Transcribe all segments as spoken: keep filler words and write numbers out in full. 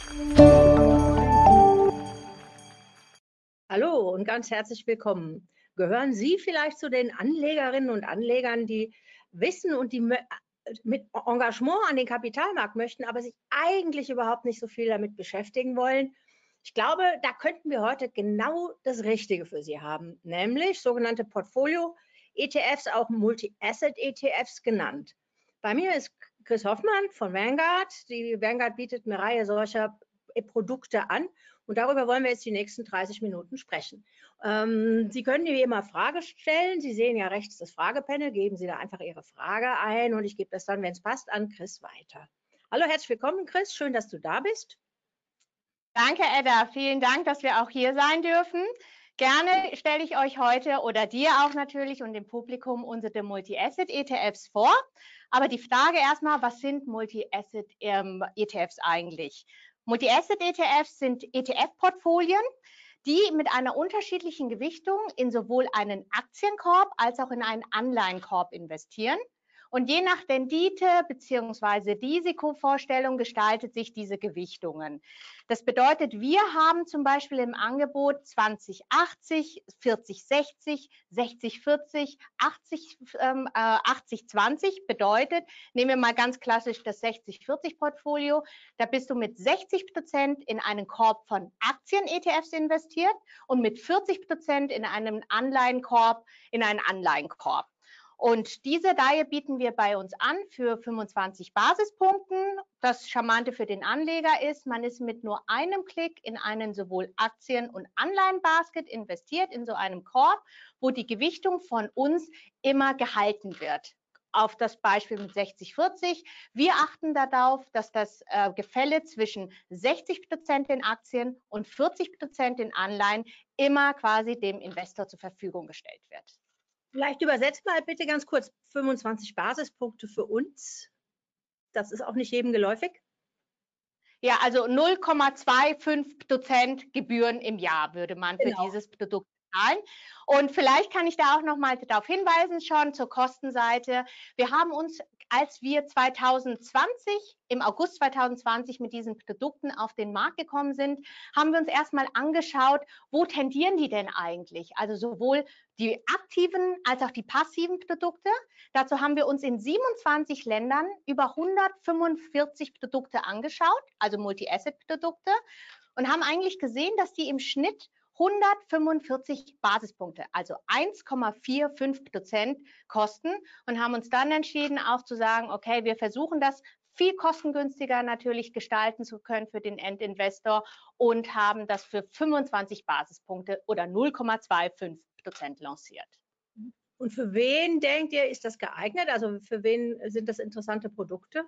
Hallo und ganz herzlich willkommen. Gehören Sie vielleicht zu den Anlegerinnen und Anlegern, die wissen und die mit Engagement an den Kapitalmarkt möchten, aber sich eigentlich überhaupt nicht so viel damit beschäftigen wollen? Ich glaube, da könnten wir heute genau das Richtige für Sie haben, nämlich sogenannte Portfolio-E T Fs, auch Multi-Asset-E T Fs genannt. Bei mir ist Chris Hoffmann von Vanguard. Die Vanguard bietet eine Reihe solcher Produkte an. Und darüber wollen wir jetzt die nächsten dreißig Minuten sprechen. Ähm, Sie können mir immer Fragen stellen. Sie sehen ja rechts das Fragepanel. Geben Sie da einfach Ihre Frage ein und ich gebe das dann, wenn es passt, an Chris weiter. Hallo, herzlich willkommen, Chris. Schön, dass du da bist. Danke, Edda. Vielen Dank, dass wir auch hier sein dürfen. Gerne stelle ich euch heute oder dir auch natürlich und dem Publikum unsere Multi-Asset-E T Fs vor. Aber die Frage erstmal, was sind Multi-Asset-E T Fs eigentlich? Multi-Asset-E T Fs sind E T F-Portfolien, die mit einer unterschiedlichen Gewichtung in sowohl einen Aktienkorb als auch in einen Anleihenkorb investieren. Und je nach Rendite bzw. Risikovorstellung gestaltet sich diese Gewichtungen. Das bedeutet, wir haben zum Beispiel im Angebot zwanzig achtzig, vierzig sechzig, sechzig vierzig, achtzig zwanzig bedeutet, nehmen wir mal ganz klassisch das sechzig vierzig Portfolio, da bist du mit sechzig Prozent in einen Korb von Aktien-E T Fs investiert und mit vierzig Prozent in einen Anleihenkorb, in einen Anleihenkorb. Und diese Reihe bieten wir bei uns an für fünfundzwanzig Basispunkten. Das Charmante für den Anleger ist, man ist mit nur einem Klick in einen sowohl Aktien- und Anleihenbasket investiert, in so einem Korb, wo die Gewichtung von uns immer gehalten wird. Auf das Beispiel mit sechzig vierzig. Wir achten darauf, dass das äh, Gefälle zwischen sechzig Prozent in Aktien und vierzig Prozent in Anleihen immer quasi dem Investor zur Verfügung gestellt wird. Vielleicht übersetzt mal bitte ganz kurz fünfundzwanzig Basispunkte für uns. Das ist auch nicht jedem geläufig. Ja, also null Komma fünfundzwanzig Prozent Gebühren im Jahr würde man für genau. dieses Produkt zahlen. Und vielleicht kann ich da auch noch mal darauf hinweisen, schon zur Kostenseite. Wir haben uns, als wir zweitausendzwanzig, im August zweitausendzwanzig mit diesen Produkten auf den Markt gekommen sind, haben wir uns erstmal angeschaut, wo tendieren die denn eigentlich? Also sowohl die aktiven als auch die passiven Produkte. Dazu haben wir uns in siebenundzwanzig Ländern über hundertfünfundvierzig Produkte angeschaut, also Multi-Asset-Produkte, und haben eigentlich gesehen, dass die im Schnitt hundertfünfundvierzig Basispunkte, also eins Komma fünfundvierzig Prozent kosten und haben uns dann entschieden, auch zu sagen, okay, wir versuchen das viel kostengünstiger natürlich gestalten zu können für den Endinvestor und haben das für fünfundzwanzig Basispunkte oder null Komma fünfundzwanzig Prozent lanciert. Und für wen denkt ihr, ist das geeignet? Also für wen sind das interessante Produkte?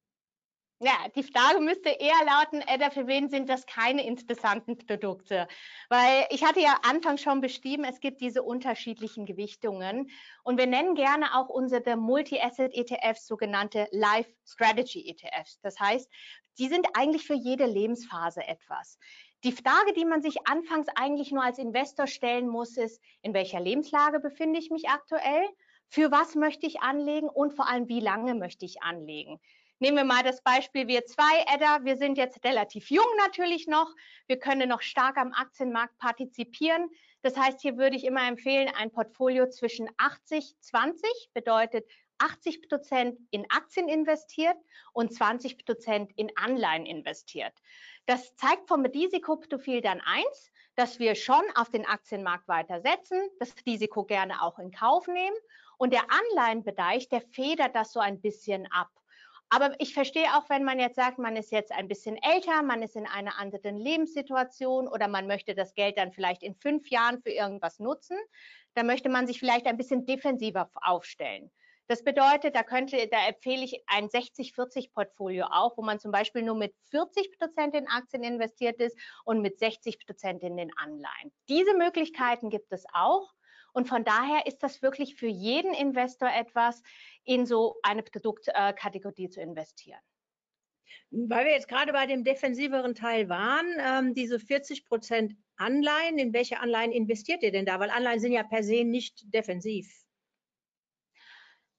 Ja, die Frage müsste eher lauten, Edda, für wen sind das keine interessanten Produkte? Weil ich hatte ja anfangs schon beschrieben, es gibt diese unterschiedlichen Gewichtungen und wir nennen gerne auch unsere Multi-Asset-E T Fs sogenannte Life Strategy-E T Fs. Das heißt, die sind eigentlich für jede Lebensphase etwas. Die Frage, die man sich anfangs eigentlich nur als Investor stellen muss, ist, in welcher Lebenslage befinde ich mich aktuell? Für was möchte ich anlegen und vor allem, wie lange möchte ich anlegen? Nehmen wir mal das Beispiel wir zwei, Edda. Wir sind jetzt relativ jung natürlich noch. Wir können noch stark am Aktienmarkt partizipieren. Das heißt, hier würde ich immer empfehlen, ein Portfolio zwischen achtzig zwanzig, bedeutet achtzig Prozent in Aktien investiert und zwanzig Prozent in Anleihen investiert. Das zeigt vom Risikoprofil dann eins, dass wir schon auf den Aktienmarkt weitersetzen, das Risiko gerne auch in Kauf nehmen. Und der Anleihenbereich, der federt das so ein bisschen ab. Aber ich verstehe auch, wenn man jetzt sagt, man ist jetzt ein bisschen älter, man ist in einer anderen Lebenssituation oder man möchte das Geld dann vielleicht in fünf Jahren für irgendwas nutzen, dann möchte man sich vielleicht ein bisschen defensiver aufstellen. Das bedeutet, da könnte, da empfehle ich ein sechzig vierzig Portfolio auch, wo man zum Beispiel nur mit vierzig Prozent in Aktien investiert ist und mit sechzig Prozent in den Anleihen. Diese Möglichkeiten gibt es auch. Und von daher ist das wirklich für jeden Investor etwas, in so eine Produktkategorie zu investieren. Weil wir jetzt gerade bei dem defensiveren Teil waren, ähm, diese vierzig Prozent Anleihen, in welche Anleihen investiert ihr denn da? Weil Anleihen sind ja per se nicht defensiv.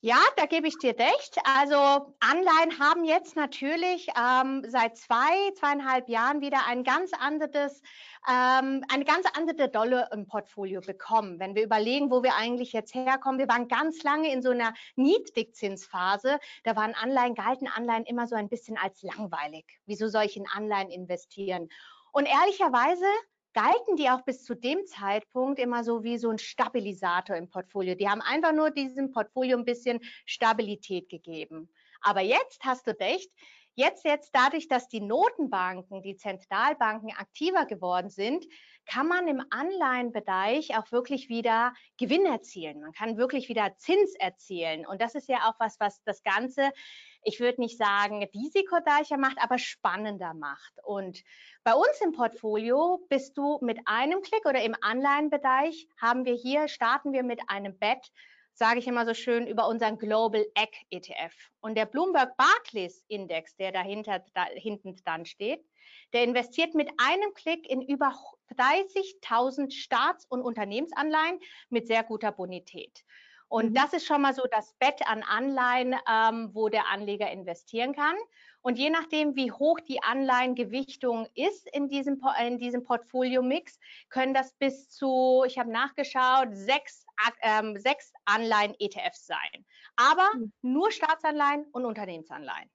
Ja, da gebe ich dir recht. Also Anleihen haben jetzt natürlich ähm, seit zwei, zweieinhalb Jahren wieder ein ganz anderes, ähm, eine ganz andere Rolle im Portfolio bekommen. Wenn wir überlegen, wo wir eigentlich jetzt herkommen, wir waren ganz lange in so einer Niedrigzinsphase. Da waren Anleihen, galten Anleihen immer so ein bisschen als langweilig. Wieso soll ich in Anleihen investieren? Und ehrlicherweise galten die auch bis zu dem Zeitpunkt immer so wie so ein Stabilisator im Portfolio. Die haben einfach nur diesem Portfolio ein bisschen Stabilität gegeben. Aber jetzt hast du recht, jetzt, jetzt dadurch, dass die Notenbanken, die Zentralbanken aktiver geworden sind, kann man im Anleihenbereich auch wirklich wieder Gewinn erzielen. Man kann wirklich wieder Zins erzielen. Und das ist ja auch was, was das Ganze, ich würde nicht sagen risikoreicher macht, aber spannender macht. Und bei uns im Portfolio bist du mit einem Klick oder im Anleihenbereich haben wir hier, starten wir mit einem Bet, sage ich immer so schön, über unseren Global Ag E T F. Und der Bloomberg Barclays Index, der dahinter, da, hinten dran steht, der investiert mit einem Klick in über dreißigtausend Staats- und Unternehmensanleihen mit sehr guter Bonität. Und mhm. das ist schon mal so das Bet an Anleihen, ähm, wo der Anleger investieren kann. Und je nachdem, wie hoch die Anleihengewichtung ist in diesem, in diesem Portfolio-Mix, können das bis zu, ich habe nachgeschaut, sechs, ähm, sechs Anleihen-E T Fs sein. Aber nur Staatsanleihen und Unternehmensanleihen.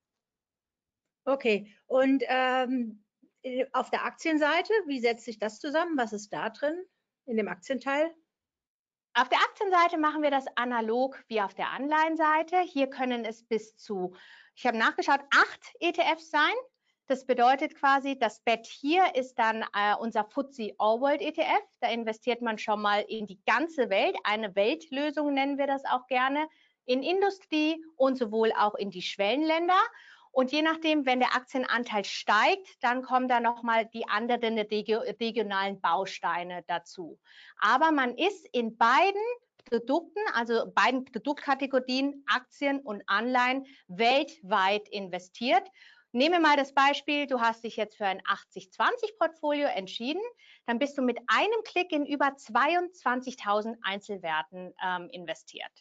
Okay, und ähm, auf der Aktienseite, wie setzt sich das zusammen? Was ist da drin in dem Aktienteil? Auf der Aktienseite machen wir das analog wie auf der Anleihenseite. Hier können es bis zu, ich habe nachgeschaut, acht E T Fs sein. Das bedeutet quasi, das Bet hier ist dann äh, unser F T S E All World E T F. Da investiert man schon mal in die ganze Welt. Eine Weltlösung nennen wir das auch gerne, in Industrie und sowohl auch in die Schwellenländer. Und je nachdem, wenn der Aktienanteil steigt, dann kommen da nochmal die anderen regionalen Bausteine dazu. Aber man ist in beiden Produkten, also beiden Produktkategorien, Aktien und Anleihen, weltweit investiert. Nehme mal das Beispiel, du hast dich jetzt für ein achtzig zwanzig Portfolio entschieden, dann bist du mit einem Klick in über zweiundzwanzigtausend Einzelwerten ähm, investiert.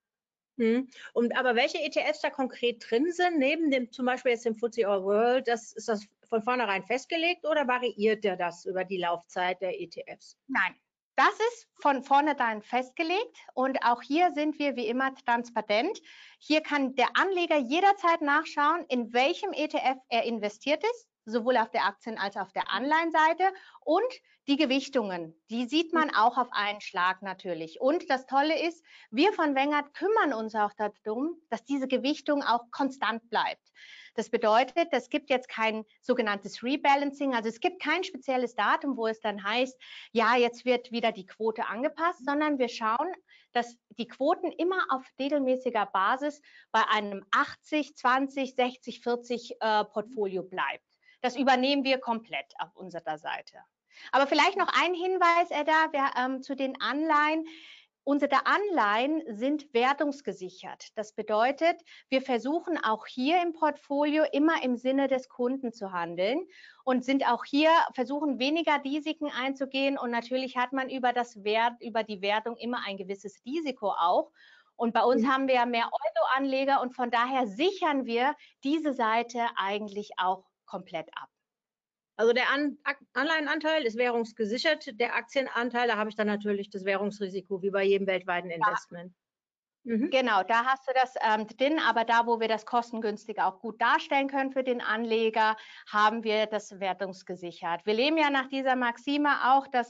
Hm. Und aber welche E T Fs da konkret drin sind, neben dem zum Beispiel jetzt dem F T S E All World, das, ist das von vornherein festgelegt oder variiert der das über die Laufzeit der E T Fs? Nein, das ist von vornherein festgelegt und auch hier sind wir wie immer transparent. Hier kann der Anleger jederzeit nachschauen, in welchem E T F er investiert ist, sowohl auf der Aktien- als auch auf der Anleihenseite, und die Gewichtungen, die sieht man auch auf einen Schlag natürlich. Und das Tolle ist, wir von Vanguard kümmern uns auch darum, dass diese Gewichtung auch konstant bleibt. Das bedeutet, es gibt jetzt kein sogenanntes Rebalancing, also es gibt kein spezielles Datum, wo es dann heißt, ja, jetzt wird wieder die Quote angepasst, sondern wir schauen, dass die Quoten immer auf regelmäßiger Basis bei einem achtzig, zwanzig, sechzig, vierzig äh, Portfolio bleibt. Das übernehmen wir komplett auf unserer Seite. Aber vielleicht noch ein Hinweis, Edda, wir, ähm, zu den Anleihen. Unsere Anleihen sind wertungsgesichert. Das bedeutet, wir versuchen auch hier im Portfolio immer im Sinne des Kunden zu handeln und sind auch hier, versuchen weniger Risiken einzugehen. Und natürlich hat man über das Wert, über die Wertung immer ein gewisses Risiko auch. Und bei uns mhm. haben wir ja mehr Euro-Anleger und von daher sichern wir diese Seite eigentlich auch komplett ab. Also der An Anleihenanteil ist währungsgesichert, der Aktienanteil, da habe ich dann natürlich das Währungsrisiko wie bei jedem weltweiten Investment. Ja. Mhm. Genau, da hast du das ähm, drin, aber da, wo wir das kostengünstig auch gut darstellen können für den Anleger, haben wir das wertungsgesichert. Wir leben ja nach dieser Maxime auch, dass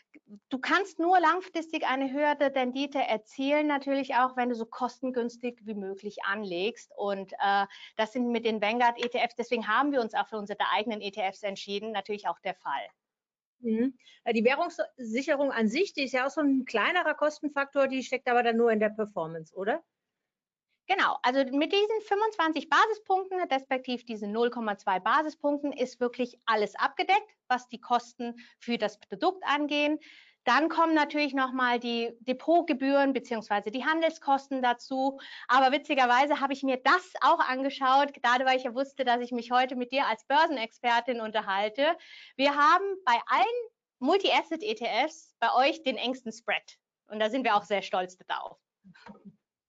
du kannst nur langfristig eine höhere Rendite erzielen, natürlich auch, wenn du so kostengünstig wie möglich anlegst. Und äh, das sind mit den Vanguard E T Fs, deswegen haben wir uns auch für unsere eigenen E T Fs entschieden, natürlich auch der Fall. Mhm. Die Währungssicherung an sich, die ist ja auch so ein kleinerer Kostenfaktor, die steckt aber dann nur in der Performance, oder? Genau, also mit diesen fünfundzwanzig Basispunkten, respektive diesen null Komma zwei Basispunkten, ist wirklich alles abgedeckt, was die Kosten für das Produkt angehen. Dann kommen natürlich nochmal die Depotgebühren bzw. die Handelskosten dazu. Aber witzigerweise habe ich mir das auch angeschaut, gerade weil ich ja wusste, dass ich mich heute mit dir als Börsenexpertin unterhalte. Wir haben bei allen Multi-Asset-E T Fs bei euch den engsten Spread. Und da sind wir auch sehr stolz drauf.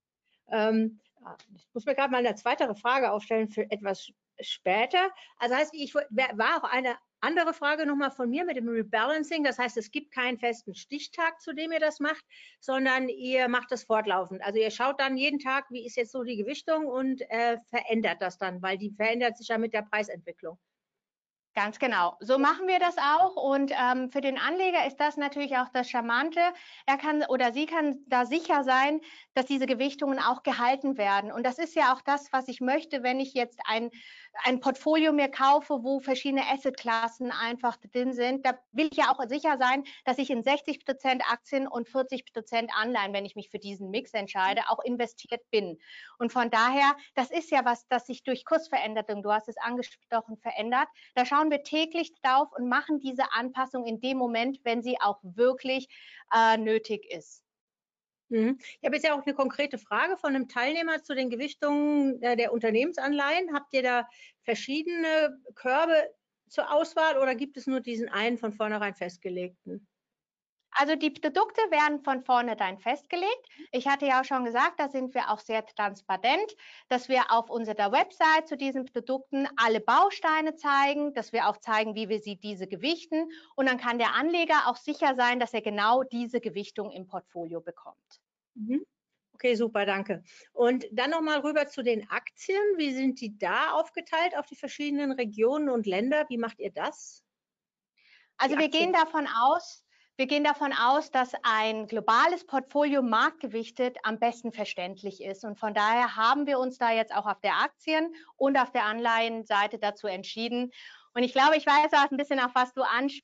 Ähm, ich muss mir gerade mal eine zweite Frage aufstellen für etwas später. Also heißt, ich war auch eine andere Frage nochmal von mir mit dem Rebalancing. Das heißt, es gibt keinen festen Stichtag, zu dem ihr das macht, sondern ihr macht das fortlaufend. Also ihr schaut dann jeden Tag, wie ist jetzt so die Gewichtung und äh, verändert das dann, weil die verändert sich ja mit der Preisentwicklung. Ganz genau. So machen wir das auch. Und ähm, für den Anleger ist das natürlich auch das Charmante. Er kann oder sie kann da sicher sein, dass diese Gewichtungen auch gehalten werden. Und das ist ja auch das, was ich möchte, wenn ich jetzt ein, ein Portfolio mir kaufe, wo verschiedene Assetklassen einfach drin sind. Da will ich ja auch sicher sein, dass ich in sechzig Prozent Aktien und vierzig Prozent Anleihen, wenn ich mich für diesen Mix entscheide, auch investiert bin. Und von daher, das ist ja was, das sich durch Kursveränderung, du hast es angesprochen, verändert. Da schauen wir täglich drauf und machen diese Anpassung in dem Moment, wenn sie auch wirklich äh, nötig ist. Mhm. Ich habe jetzt ja auch eine konkrete Frage von einem Teilnehmer zu den Gewichtungen äh, der Unternehmensanleihen. Habt ihr da verschiedene Körbe zur Auswahl oder gibt es nur diesen einen von vornherein festgelegten? Also die Produkte werden von vornherein festgelegt. Ich hatte ja auch schon gesagt, da sind wir auch sehr transparent, dass wir auf unserer Website zu diesen Produkten alle Bausteine zeigen, dass wir auch zeigen, wie wir sie diese gewichten. Und dann kann der Anleger auch sicher sein, dass er genau diese Gewichtung im Portfolio bekommt. Mhm. Okay, super, danke. Und dann nochmal rüber zu den Aktien. Wie sind die da aufgeteilt auf die verschiedenen Regionen und Länder? Wie macht ihr das? Also wir gehen davon aus, wir gehen davon aus, dass ein globales Portfolio marktgewichtet am besten verständlich ist. Und von daher haben wir uns da jetzt auch auf der Aktien- und auf der Anleihenseite dazu entschieden. Und ich glaube, ich weiß auch ein bisschen, auf was du ansprichst.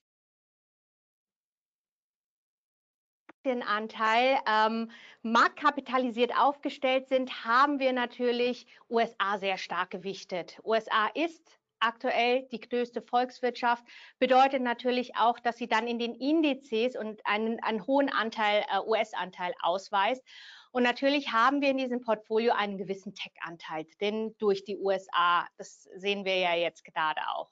Den Anteil ähm, marktkapitalisiert aufgestellt sind, haben wir natürlich U S A sehr stark gewichtet. U S A ist aktuell die größte Volkswirtschaft, bedeutet natürlich auch, dass sie dann in den Indizes und einen, einen hohen Anteil äh, U S-Anteil ausweist. Und natürlich haben wir in diesem Portfolio einen gewissen Tech-Anteil, denn durch die U S A, das sehen wir ja jetzt gerade auch.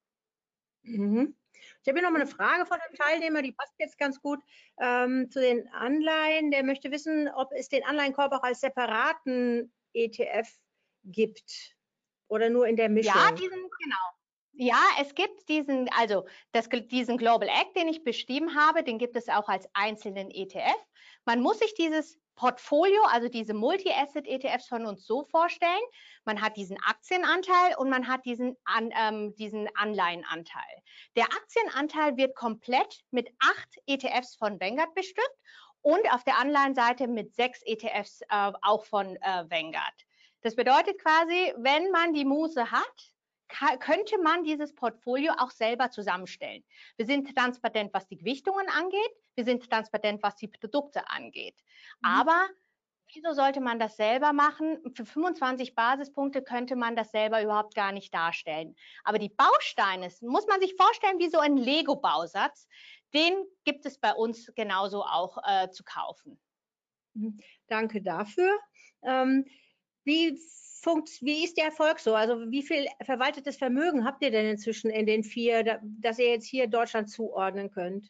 Mhm. Ich habe hier nochmal eine Frage von einem Teilnehmer, die passt jetzt ganz gut ähm, zu den Anleihen. Der möchte wissen, ob es den Anleihenkorb auch als separaten E T F gibt oder nur in der Mischung. Ja, diesen, genau. Ja, es gibt diesen, also das, diesen Global Act, den ich beschrieben habe, den gibt es auch als einzelnen E T F. Man muss sich dieses Portfolio, also diese Multi-Asset-E T Fs von uns so vorstellen. Man hat diesen Aktienanteil und man hat diesen, an, ähm, diesen Anleihenanteil. Der Aktienanteil wird komplett mit acht E T Fs von Vanguard bestückt und auf der Anleihenseite mit sechs E T Fs äh, auch von äh, Vanguard. Das bedeutet quasi, wenn man die Muße hat, könnte man dieses Portfolio auch selber zusammenstellen. Wir sind transparent, was die Gewichtungen angeht. Wir sind transparent, was die Produkte angeht. Mhm. Aber wieso sollte man das selber machen? Für fünfundzwanzig Basispunkte könnte man das selber überhaupt gar nicht darstellen. Aber die Bausteine, muss man sich vorstellen wie so ein Lego-Bausatz, den gibt es bei uns genauso auch äh, zu kaufen. Danke dafür. Ähm, wie, funkt, wie ist der Erfolg so? Also wie viel verwaltetes Vermögen habt ihr denn inzwischen in den vier, dass ihr jetzt hier Deutschland zuordnen könnt?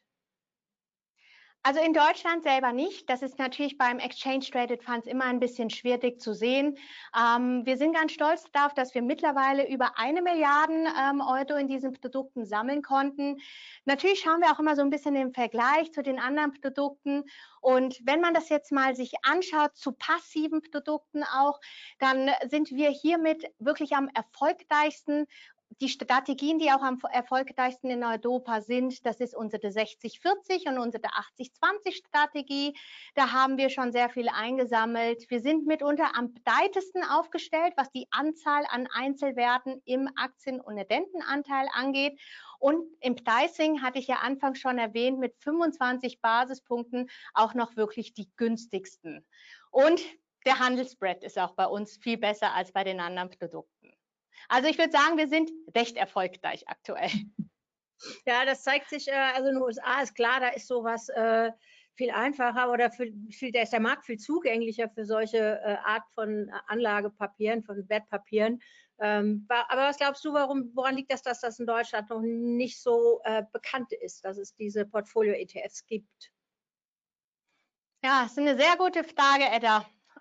Also in Deutschland selber nicht. Das ist natürlich beim Exchange Traded Funds immer ein bisschen schwierig zu sehen. Ähm, wir sind ganz stolz darauf, dass wir mittlerweile über eine Milliarde ähm, Euro in diesen Produkten sammeln konnten. Natürlich schauen wir auch immer so ein bisschen im Vergleich zu den anderen Produkten. Und wenn man das jetzt mal sich anschaut zu passiven Produkten auch, dann sind wir hiermit wirklich am erfolgreichsten. Die Strategien, die auch am erfolgreichsten in Europa sind, das ist unsere sechzig vierzig und unsere achtzig zwanzig Strategie. Da haben wir schon sehr viel eingesammelt. Wir sind mitunter am breitesten aufgestellt, was die Anzahl an Einzelwerten im Aktien- und Rentenanteil angeht. Und im Pricing hatte ich ja anfangs schon erwähnt, mit fünfundzwanzig Basispunkten auch noch wirklich die günstigsten. Und der Handelsspread ist auch bei uns viel besser als bei den anderen Produkten. Also ich würde sagen, wir sind recht erfolgreich aktuell. Ja, das zeigt sich, also in den U S A ist klar, da ist sowas äh, viel einfacher oder für, viel, da ist der Markt viel zugänglicher für solche äh, Art von Anlagepapieren, von Wertpapieren. Ähm, aber was glaubst du, warum, woran liegt das, dass das in Deutschland noch nicht so äh, bekannt ist, dass es diese Portfolio-E T Fs gibt? Ja, das ist eine sehr gute Frage, Edda.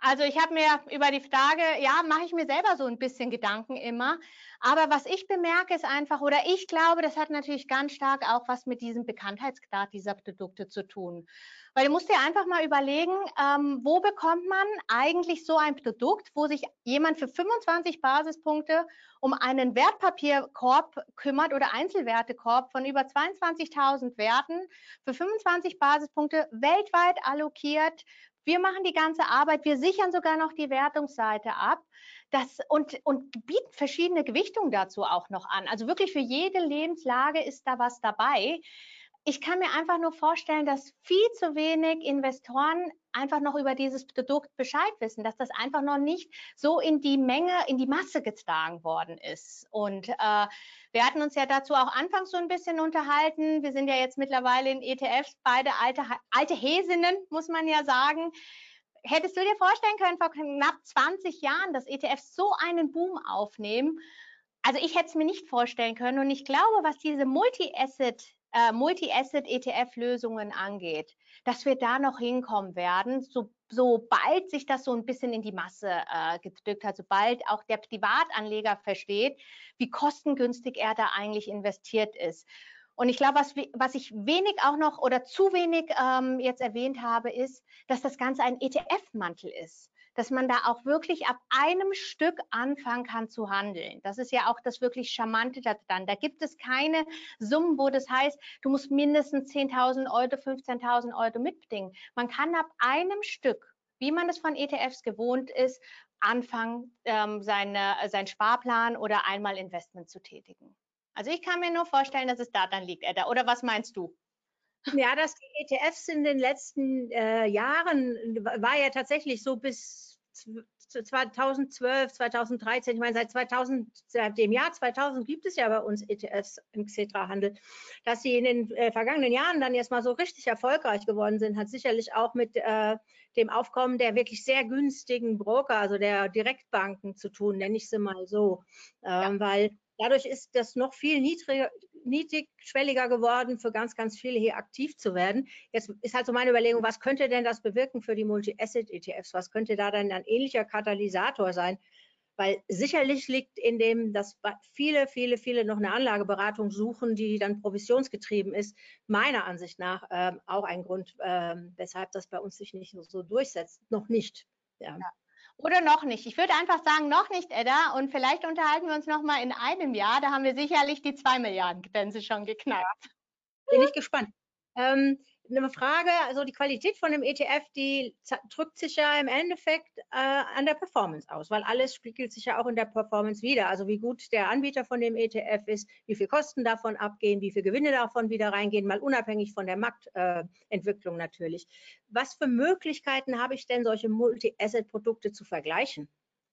also ich habe mir über die Frage, ja, mache ich mir selber so ein bisschen Gedanken immer. Aber was ich bemerke, ist einfach, oder ich glaube, das hat natürlich ganz stark auch was mit diesem Bekanntheitsgrad dieser Produkte zu tun. Weil du musst dir einfach mal überlegen, ähm, wo bekommt man eigentlich so ein Produkt, wo sich jemand für fünfundzwanzig Basispunkte um einen Wertpapierkorb kümmert oder Einzelwertekorb von über zweiundzwanzigtausend Werten für fünfundzwanzig Basispunkte weltweit allokiert. Wir machen die ganze Arbeit, wir sichern sogar noch die Wertungsseite ab. Das, und, und bieten verschiedene Gewichtungen dazu auch noch an. Also wirklich für jede Lebenslage ist da was dabei. Ich kann mir einfach nur vorstellen, dass viel zu wenig Investoren einfach noch über dieses Produkt Bescheid wissen, dass das einfach noch nicht so in die Menge, in die Masse getragen worden ist. Und äh, wir hatten uns ja dazu auch anfangs so ein bisschen unterhalten. Wir sind ja jetzt mittlerweile in E T Fs, beide alte, alte Häsinnen, muss man ja sagen. Hättest du dir vorstellen können, vor knapp zwanzig Jahren, dass E T Fs so einen Boom aufnehmen? Also ich hätte es mir nicht vorstellen können. Und ich glaube, was diese Multi-Asset äh, Multi-Asset-E T F-Lösungen angeht, dass wir da noch hinkommen werden, so, sobald sich das so ein bisschen in die Masse äh, gedrückt hat, sobald auch der Privatanleger versteht, wie kostengünstig er da eigentlich investiert ist. Und ich glaube, was, was ich wenig auch noch oder zu wenig ähm, jetzt erwähnt habe, ist, dass das Ganze ein E T F-Mantel ist, dass man da auch wirklich ab einem Stück anfangen kann zu handeln. Das ist ja auch das wirklich Charmante daran. Da gibt es keine Summen, wo das heißt, du musst mindestens zehntausend Euro, fünfzehntausend Euro mitbringen. Man kann ab einem Stück, wie man es von E T Fs gewohnt ist, anfangen, ähm, seine, seinen Sparplan oder einmal Investment zu tätigen. Also ich kann mir nur vorstellen, dass es daran liegt, Edda. Oder was meinst du? Ja, dass die E T Fs in den letzten äh, Jahren, war ja tatsächlich so bis zweitausendzwölf, zweitausenddreizehn, ich meine seit zweitausend, seit dem Jahr zweitausend gibt es ja bei uns E T Fs im Xetra-Handel, dass sie in den äh, vergangenen Jahren dann erstmal so richtig erfolgreich geworden sind, hat sicherlich auch mit äh, dem Aufkommen der wirklich sehr günstigen Broker, also der Direktbanken zu tun, nenne ich sie mal so, ähm, ja. Weil dadurch ist das noch viel niedriger, niedrigschwelliger geworden, für ganz, ganz viele hier aktiv zu werden. Jetzt ist halt so meine Überlegung, was könnte denn das bewirken für die Multi-Asset-E T Fs? Was könnte da dann ein ähnlicher Katalysator sein? Weil sicherlich liegt in dem, dass viele, viele, viele noch eine Anlageberatung suchen, die dann provisionsgetrieben ist, meiner Ansicht nach ähm, auch ein Grund, ähm, weshalb das bei uns sich nicht so durchsetzt. Noch nicht. Ja. Ja. Oder noch nicht. Ich würde einfach sagen, noch nicht, Edda. Und vielleicht unterhalten wir uns noch mal in einem Jahr. Da haben wir sicherlich die zwei Milliarden Grenze schon geknackt. Bin ich gespannt. Ähm, eine Frage, also die Qualität von dem E T F, die drückt sich ja im Endeffekt äh, an der Performance aus, weil alles spiegelt sich ja auch in der Performance wieder. Also wie gut der Anbieter von dem E T F ist, wie viel Kosten davon abgehen, wie viel Gewinne davon wieder reingehen, mal unabhängig von der Marktentwicklung äh, natürlich. Was für Möglichkeiten habe ich denn, solche Multi-Asset-Produkte zu vergleichen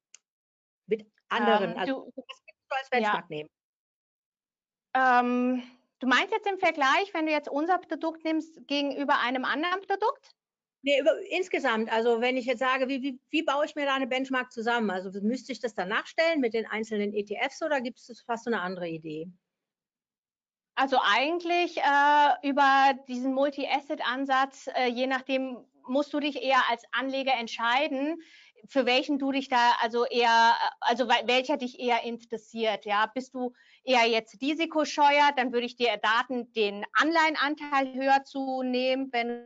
mit anderen? Ähm, also du, was kannst du als Benchmark ja. nehmen? Ähm, du meinst jetzt im Vergleich, wenn du jetzt unser Produkt nimmst gegenüber einem anderen Produkt? Nee, über, insgesamt, also wenn ich jetzt sage, wie, wie, wie baue ich mir da eine Benchmark zusammen? Also müsste ich das dann nachstellen mit den einzelnen E T Fs oder gibt es fast so eine andere Idee? Also eigentlich äh, über diesen Multi-Asset-Ansatz, äh, je nachdem musst du dich eher als Anleger entscheiden, für welchen du dich da, also eher, also welcher dich eher interessiert. Ja, bist du eher jetzt risikoscheuer, dann würde ich dir raten, den Anleihenanteil höher zu nehmen, wenn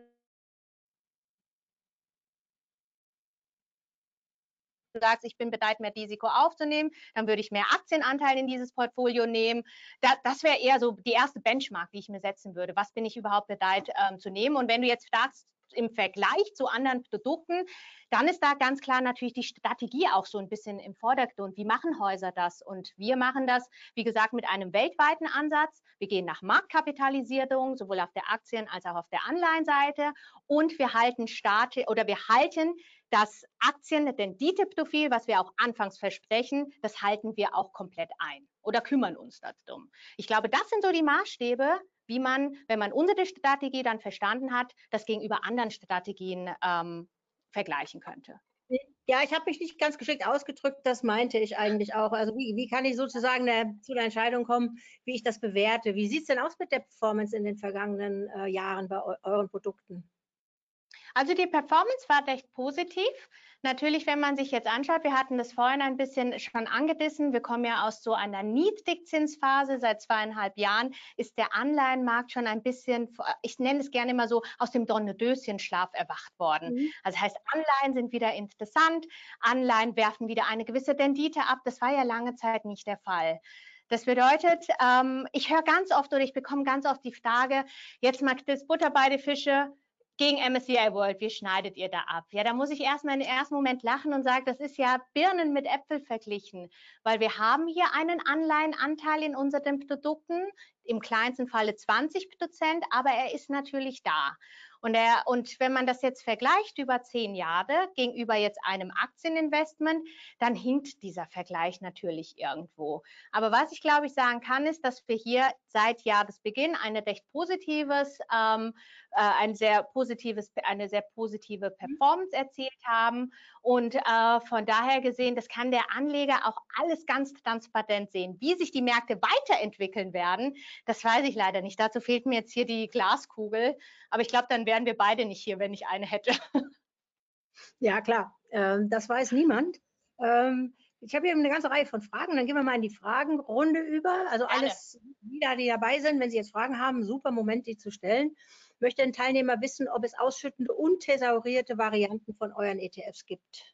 du sagst, ich bin bereit, mehr Risiko aufzunehmen, dann würde ich mehr Aktienanteil in dieses Portfolio nehmen. Da, das wäre eher so die erste Benchmark, die ich mir setzen würde. Was bin ich überhaupt bereit ähm, zu nehmen? Und wenn du jetzt fragst, im Vergleich zu anderen Produkten, dann ist da ganz klar natürlich die Strategie auch so ein bisschen im Vordergrund. Wie machen Häuser das? Und wir machen das, wie gesagt, mit einem weltweiten Ansatz. Wir gehen nach Marktkapitalisierung, sowohl auf der Aktien- als auch auf der Anleihenseite. Und wir halten Staat oder wir halten das Aktienrenditeprofil, was wir auch anfangs versprechen, das halten wir auch komplett ein oder kümmern uns darum. Ich glaube, das sind so die Maßstäbe, wie man, wenn man unsere Strategie dann verstanden hat, das gegenüber anderen Strategien ähm, vergleichen könnte. Ja, ich habe mich nicht ganz geschickt ausgedrückt, das meinte ich eigentlich auch. Also wie, wie kann ich sozusagen der, zu der Entscheidung kommen, wie ich das bewerte? Wie sieht es denn aus mit der Performance in den vergangenen äh, Jahren bei eu euren Produkten? Also die Performance war recht positiv. Natürlich, wenn man sich jetzt anschaut, wir hatten das vorhin ein bisschen schon angedissen, wir kommen ja aus so einer Niedrigzinsphase, seit zweieinhalb Jahren ist der Anleihenmarkt schon ein bisschen, ich nenne es gerne immer so, aus dem Dornedöschenschlaf erwacht worden. Mhm. Also heißt, Anleihen sind wieder interessant, Anleihen werfen wieder eine gewisse Rendite ab, das war ja lange Zeit nicht der Fall. Das bedeutet, ähm, ich höre ganz oft oder ich bekomme ganz oft die Frage, jetzt mal das Butter bei die Fische, gegen M S C I World, wie schneidet ihr da ab? Ja, da muss ich erstmal im ersten Moment lachen und sagen, das ist ja Birnen mit Äpfel verglichen, weil wir haben hier einen Anleihenanteil in unseren Produkten, im kleinsten Falle zwanzig Prozent, aber er ist natürlich da. Und, er, und wenn man das jetzt vergleicht über zehn Jahre gegenüber jetzt einem Aktieninvestment, dann hinkt dieser Vergleich natürlich irgendwo. Aber was ich glaube ich sagen kann, ist, dass wir hier seit Jahresbeginn eine recht positives, ähm, äh, ein sehr positives, eine sehr positive Performance erzielt haben. Und äh, von daher gesehen, das kann der Anleger auch alles ganz transparent sehen. Wie sich die Märkte weiterentwickeln werden, das weiß ich leider nicht. Dazu fehlt mir jetzt hier die Glaskugel. Aber ich glaube, dann wären wir beide nicht hier, wenn ich eine hätte. Ja, klar. Ähm, das weiß niemand. Ähm, ich habe hier eine ganze Reihe von Fragen. Dann gehen wir mal in die Fragenrunde über. Also Gerne. alles, die da, die dabei sind, wenn Sie jetzt Fragen haben, super Moment, die zu stellen. Ich möchte ein Teilnehmer wissen, ob es ausschüttende und thesaurierte Varianten von euren E T Fs gibt.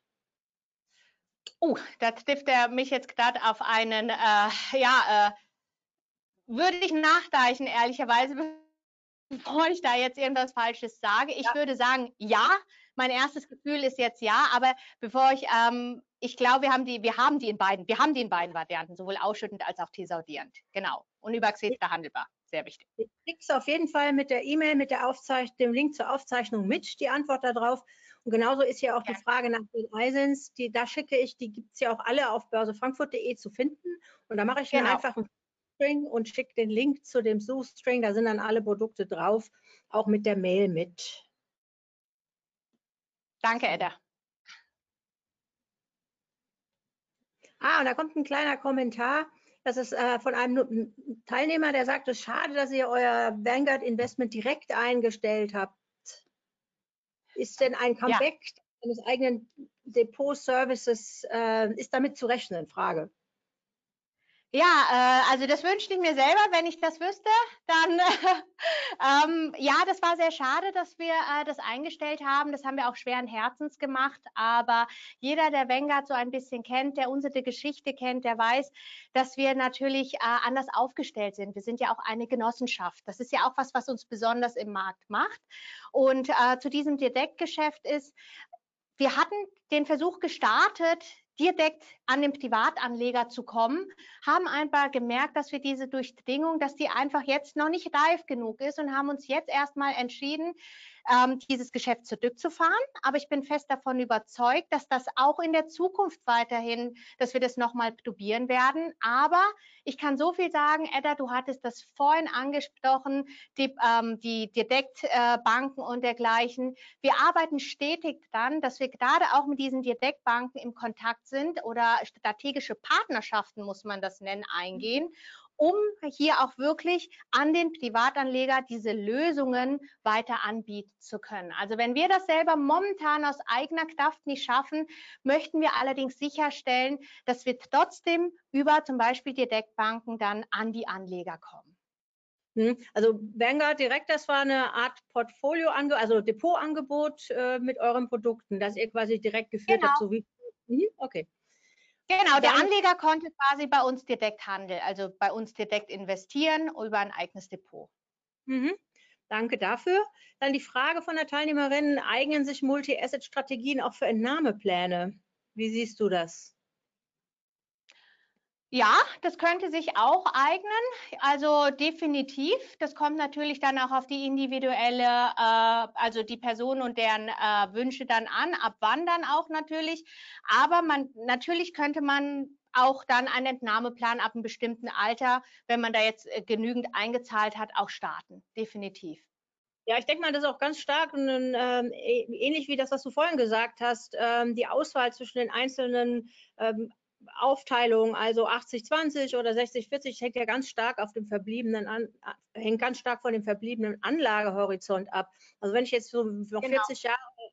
Oh, da trifft er mich jetzt gerade auf einen, äh, ja, äh, würde ich nachreichen, ehrlicherweise, bevor ich da jetzt irgendwas Falsches sage. Ich ja. würde sagen, ja. Mein erstes Gefühl ist jetzt ja, aber bevor ich, ähm, ich glaube, wir haben die, wir haben die in beiden, wir haben die in beiden Varianten, sowohl ausschüttend als auch thesaurierend. Genau. Und über Xetra handelbar. Sehr wichtig. Du kriegst auf jeden Fall mit der E-Mail, mit der Aufzeichnung, dem Link zur Aufzeichnung mit, die Antwort darauf. Und genauso ist hier auch ja. die Frage nach den I S Ins, die da schicke ich, die gibt es ja auch alle auf börsefrankfurt punkt de zu finden. Und da mache ich genau. einen einfachen String und schicke den Link zu dem Suchstring. Da sind dann alle Produkte drauf, auch mit der Mail mit. Danke, Edda. Ah, und da kommt ein kleiner Kommentar. Das ist äh, von einem Teilnehmer, der sagt, es ist schade, dass ihr euer Vanguard Investment direkt eingestellt habt. Ist denn ein Comeback ja. eines eigenen Depot-Services, äh, ist damit zu rechnen? Frage. Ja, äh, also das wünschte ich mir selber, wenn ich das wüsste, dann äh, ähm, ja, das war sehr schade, dass wir äh, das eingestellt haben. Das haben wir auch schweren Herzens gemacht, aber jeder, der Vanguard so ein bisschen kennt, der unsere Geschichte kennt, der weiß, dass wir natürlich äh, anders aufgestellt sind. Wir sind ja auch eine Genossenschaft. Das ist ja auch was, was uns besonders im Markt macht. Und äh, zu diesem Direktgeschäft ist, wir hatten den Versuch gestartet, direkt an den Privatanleger zu kommen, haben einfach gemerkt, dass wir diese Durchdringung, dass die einfach jetzt noch nicht reif genug ist und haben uns jetzt erstmal entschieden, ähm, dieses Geschäft zurückzufahren. Aber ich bin fest davon überzeugt, dass das auch in der Zukunft weiterhin, dass wir das nochmal probieren werden. Aber ich kann so viel sagen, Edda, du hattest das vorhin angesprochen, die, ähm, die Direktbanken äh, und dergleichen. Wir arbeiten stetig dran, dass wir gerade auch mit diesen Direktbanken im Kontakt sind oder strategische Partnerschaften, muss man das nennen, eingehen, um hier auch wirklich an den Privatanleger diese Lösungen weiter anbieten zu können. Also wenn wir das selber momentan aus eigener Kraft nicht schaffen, möchten wir allerdings sicherstellen, dass wir trotzdem über zum Beispiel Direktbanken dann an die Anleger kommen. Also Vanguard direkt, das war eine Art Portfolio, also Depotangebot äh, mit euren Produkten, das ihr quasi direkt geführt genau. habt, so wie. Mhm, okay. Genau, der Anleger konnte quasi bei uns direkt handeln, also bei uns direkt investieren über ein eigenes Depot. Mhm. Danke dafür. Dann die Frage von der Teilnehmerin, eignen sich Multi-Asset-Strategien auch für Entnahmepläne? Wie siehst du das? Ja, das könnte sich auch eignen, also definitiv. Das kommt natürlich dann auch auf die individuelle, äh, also die Person und deren äh, Wünsche dann an, ab wann dann auch natürlich. Aber man, natürlich könnte man auch dann einen Entnahmeplan ab einem bestimmten Alter, wenn man da jetzt äh, genügend eingezahlt hat, auch starten, definitiv. Ja, ich denke mal, das ist auch ganz stark, und, ähm, ähnlich wie das, was du vorhin gesagt hast, ähm, die Auswahl zwischen den einzelnen ähm, Aufteilung, also achtzig zwanzig oder sechzig vierzig, hängt ja ganz stark auf dem verbliebenen an, hängt ganz stark von dem verbliebenen Anlagehorizont ab. Also wenn ich jetzt so noch genau. vierzig Jahre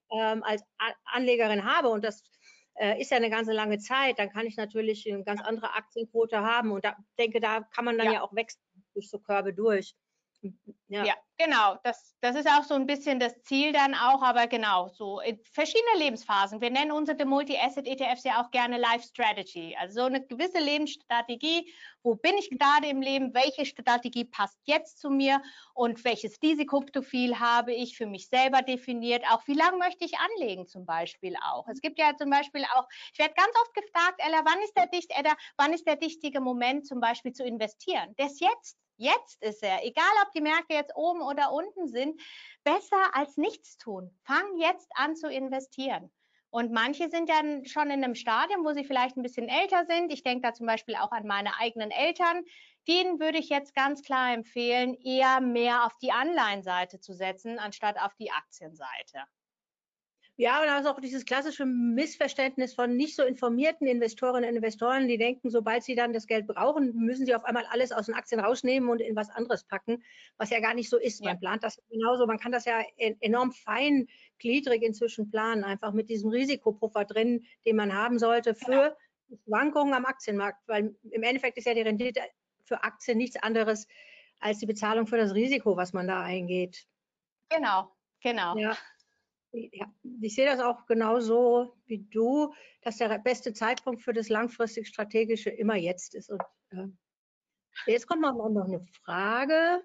ähm, als A Anlegerin habe, und das äh, ist ja eine ganze lange Zeit, dann kann ich natürlich eine ganz andere Aktienquote haben, und da denke, da kann man dann Ja. ja auch wechseln durch so Körbe durch. Ja. Ja, genau. Das, das ist auch so ein bisschen das Ziel dann auch, aber genau, so in verschiedene Lebensphasen. Wir nennen unsere Multi-Asset-E T Fs ja auch gerne Life Strategy, also so eine gewisse Lebensstrategie. Wo bin ich gerade im Leben? Welche Strategie passt jetzt zu mir? Und welches Risikoprofil habe ich für mich selber definiert? Auch wie lange möchte ich anlegen zum Beispiel auch? Es gibt ja zum Beispiel auch, ich werde ganz oft gefragt, Ella, wann ist der, dicht, Ella, wann ist der richtige Moment zum Beispiel zu investieren? Das jetzt. Jetzt ist er, egal ob die Märkte jetzt oben oder unten sind, besser als nichts tun. Fang jetzt an zu investieren. Und manche sind dann schon in einem Stadium, wo sie vielleicht ein bisschen älter sind. Ich denke da zum Beispiel auch an meine eigenen Eltern. Denen würde ich jetzt ganz klar empfehlen, eher mehr auf die Anleihenseite zu setzen, anstatt auf die Aktienseite. Ja, und da ist auch dieses klassische Missverständnis von nicht so informierten Investorinnen und Investoren, die denken, sobald sie dann das Geld brauchen, müssen sie auf einmal alles aus den Aktien rausnehmen und in was anderes packen, was ja gar nicht so ist. Ja. Man plant das genauso, man kann das ja enorm feingliedrig inzwischen planen, einfach mit diesem Risikopuffer drin, den man haben sollte für genau. Schwankungen am Aktienmarkt, weil im Endeffekt ist ja die Rendite für Aktien nichts anderes als die Bezahlung für das Risiko, was man da eingeht. Genau, genau. Ja. Ja, ich sehe das auch genauso wie du, dass der beste Zeitpunkt für das langfristig Strategische immer jetzt ist. Und äh, jetzt kommt noch eine Frage.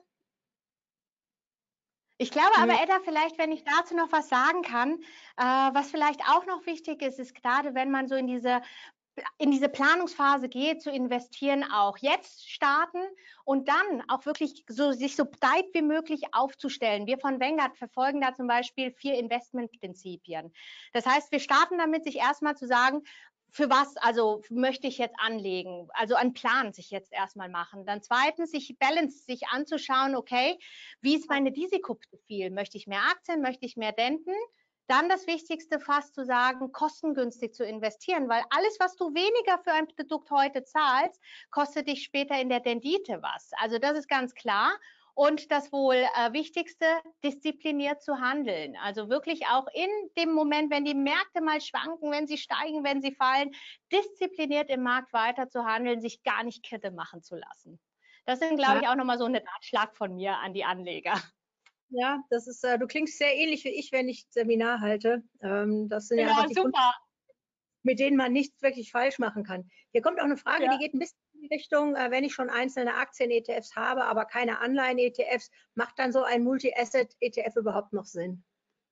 Ich glaube aber, Edda, vielleicht, wenn ich dazu noch was sagen kann, äh, was vielleicht auch noch wichtig ist, ist gerade, wenn man so in diese in diese Planungsphase geht, zu investieren, auch jetzt starten und dann auch wirklich so, sich so breit wie möglich aufzustellen. Wir von Vanguard verfolgen da zum Beispiel vier Investmentprinzipien. Das heißt, wir starten damit, sich erstmal zu sagen, für was also möchte ich jetzt anlegen, also einen Plan sich jetzt erstmal machen. Dann zweitens, sich Balance sich anzuschauen, okay, wie ist mein Risikoprofil? Möchte ich mehr Aktien, möchte ich mehr Renten? Dann das Wichtigste fast zu sagen, kostengünstig zu investieren, weil alles, was du weniger für ein Produkt heute zahlst, kostet dich später in der Rendite was. Also das ist ganz klar. Und das wohl äh, Wichtigste, diszipliniert zu handeln. Also wirklich auch in dem Moment, wenn die Märkte mal schwanken, wenn sie steigen, wenn sie fallen, diszipliniert im Markt weiter zu handeln, sich gar nicht kirre machen zu lassen. Das sind, glaube ich, auch nochmal so ein Ratschlag von mir an die Anleger. Ja, das ist, äh, du klingst sehr ähnlich wie ich, wenn ich Seminar halte. Ähm, das sind ja, Ja, einfach die super. Kunden, mit denen man nichts wirklich falsch machen kann. Hier kommt auch eine Frage, Ja. die geht ein bisschen in die Richtung, äh, wenn ich schon einzelne Aktien-E T Fs habe, aber keine Anleihen-E T Fs, macht dann so ein Multi-Asset-E T F überhaupt noch Sinn?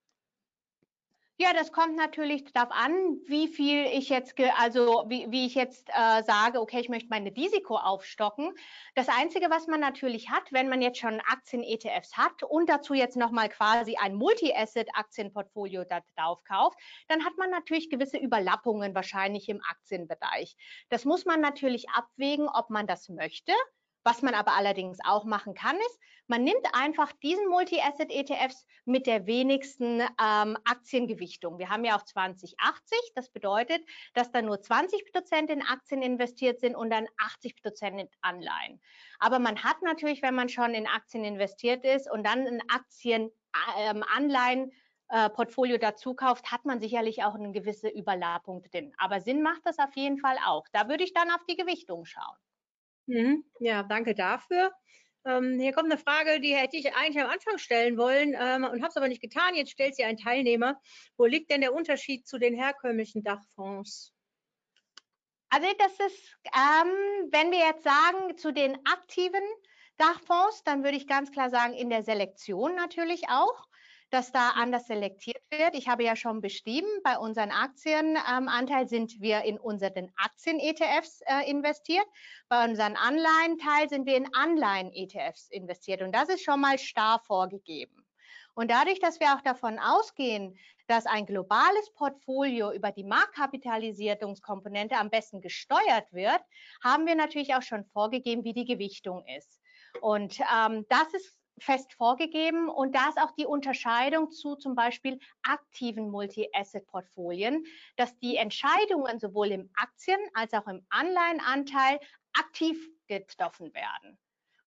Ja, das kommt natürlich darauf an, wie viel ich jetzt, also wie, wie ich jetzt äh, sage, okay, ich möchte mein Risiko aufstocken. Das Einzige, was man natürlich hat, wenn man jetzt schon Aktien-E T Fs hat und dazu jetzt nochmal quasi ein Multi-Asset-Aktienportfolio da drauf kauft, dann hat man natürlich gewisse Überlappungen wahrscheinlich im Aktienbereich. Das muss man natürlich abwägen, ob man das möchte. Was man aber allerdings auch machen kann, ist, man nimmt einfach diesen Multi-Asset-E T Fs mit der wenigsten ähm, Aktiengewichtung. Wir haben ja auch zwanzig achtzig. Das bedeutet, dass da nur zwanzig Prozent in Aktien investiert sind und dann achtzig Prozent in Anleihen. Aber man hat natürlich, wenn man schon in Aktien investiert ist und dann ein Aktien-Anleihen äh, Portfolio dazu kauft, hat man sicherlich auch eine gewisse Überlappung drin. Aber Sinn macht das auf jeden Fall auch. Da würde ich dann auf die Gewichtung schauen. Mhm. Ja, danke dafür. Ähm, hier kommt eine Frage, die hätte ich eigentlich am Anfang stellen wollen ähm, und habe es aber nicht getan. Jetzt stellt sie ein Teilnehmer. Wo liegt denn der Unterschied zu den herkömmlichen Dachfonds? Also das ist, ähm, wenn wir jetzt sagen, zu den aktiven Dachfonds, dann würde ich ganz klar sagen, in der Selektion natürlich auch, dass da anders selektiert wird. Ich habe ja schon beschrieben, bei unseren Aktienanteil ähm, sind wir in unseren Aktien-E T Fs äh, investiert. Bei unseren Anleihenteil sind wir in Anleihen-E T Fs investiert. Und das ist schon mal starr vorgegeben. Und dadurch, dass wir auch davon ausgehen, dass ein globales Portfolio über die Marktkapitalisierungskomponente am besten gesteuert wird, haben wir natürlich auch schon vorgegeben, wie die Gewichtung ist. Und ähm, das ist fest vorgegeben und da ist auch die Unterscheidung zu zum Beispiel aktiven Multi-Asset-Portfolien, dass die Entscheidungen sowohl im Aktien- als auch im Anleihenanteil aktiv getroffen werden.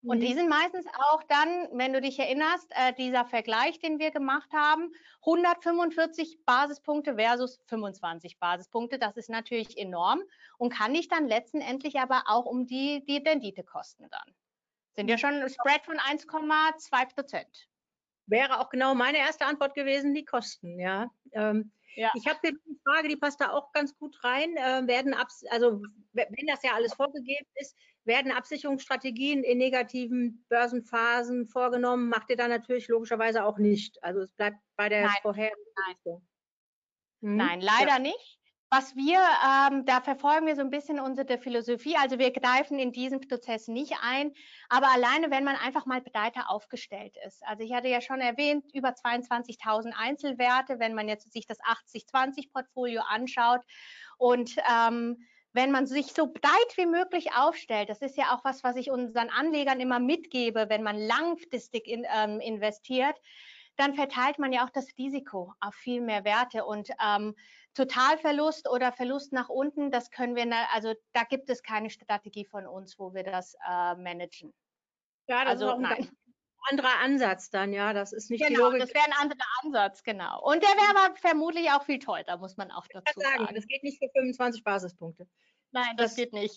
Und die sind meistens auch dann, wenn du dich erinnerst, äh, dieser Vergleich, den wir gemacht haben, hundertfünfundvierzig Basispunkte versus fünfundzwanzig Basispunkte. Das ist natürlich enorm und kann dich dann letztendlich aber auch um die, die Renditekosten dann. Sind ja schon ein Spread von eins Komma zwei Prozent. Wäre auch genau meine erste Antwort gewesen, die Kosten, ja. Ähm, ja. Ich habe hier eine Frage, die passt da auch ganz gut rein. Äh, werden Abs also wenn das ja alles vorgegeben ist, werden Absicherungsstrategien in negativen Börsenphasen vorgenommen? Macht ihr dann natürlich logischerweise auch nicht. Also es bleibt bei der vorherigen. Nein, hm? Nein, leider ja. nicht. Was wir, ähm, da verfolgen wir so ein bisschen unsere Philosophie, also wir greifen in diesen Prozess nicht ein, aber alleine, wenn man einfach mal breiter aufgestellt ist. Also ich hatte ja schon erwähnt, über zweiundzwanzigtausend Einzelwerte, wenn man jetzt sich das achtzig zwanzig Portfolio anschaut und ähm, wenn man sich so breit wie möglich aufstellt, das ist ja auch was, was ich unseren Anlegern immer mitgebe, wenn man langfristig in, ähm, investiert, dann verteilt man ja auch das Risiko auf viel mehr Werte und ähm, Totalverlust oder Verlust nach unten, das können wir, also da gibt es keine Strategie von uns, wo wir das äh, managen. Ja, das also, ist auch ein nein. ganz anderer Ansatz dann, ja, das ist nicht genau, die Logik. Das wäre ein anderer Ansatz, genau. Und der wäre aber vermutlich auch viel teurer, muss man auch dazu sagen. sagen. Das geht nicht für fünfundzwanzig Basispunkte. Nein, das, das geht nicht.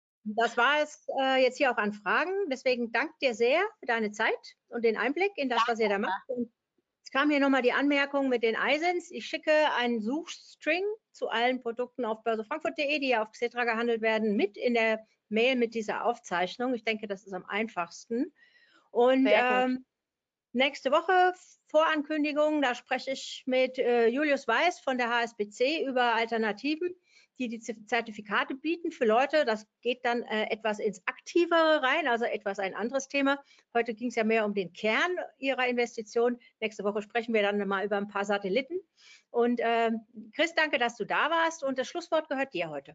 Das war es äh, jetzt hier auch an Fragen. Deswegen danke dir sehr für deine Zeit und den Einblick in das, was ihr da macht. Und es kam hier nochmal die Anmerkung mit den I S I Ns. Ich schicke einen Suchstring zu allen Produkten auf börsefrankfurt punkt de, die ja auf Xetra gehandelt werden, mit in der Mail mit dieser Aufzeichnung. Ich denke, das ist am einfachsten. Und ähm, nächste Woche Vorankündigung, da spreche ich mit äh, Julius Weiß von der H S B C über Alternativen, die die Zertifikate bieten für Leute. Das geht dann äh, etwas ins Aktivere rein, also etwas ein anderes Thema. Heute ging es ja mehr um den Kern ihrer Investition. Nächste Woche sprechen wir dann mal über ein paar Satelliten. Und äh, Chris, danke, dass du da warst. Und das Schlusswort gehört dir heute.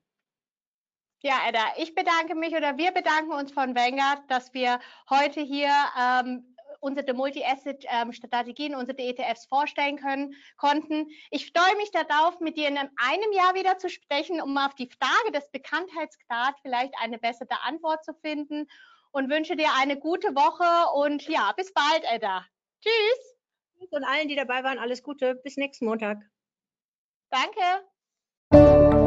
Ja, Edda, ich bedanke mich oder wir bedanken uns von Vanguard, dass wir heute hier ähm, unsere Multi-Asset-Strategien, unsere E T Fs vorstellen können, konnten. Ich freue mich darauf, mit dir in einem Jahr wieder zu sprechen, um auf die Frage des Bekanntheitsgrads vielleicht eine bessere Antwort zu finden und wünsche dir eine gute Woche und ja, bis bald, Edda. Tschüss. Und allen, die dabei waren, alles Gute. Bis nächsten Montag. Danke.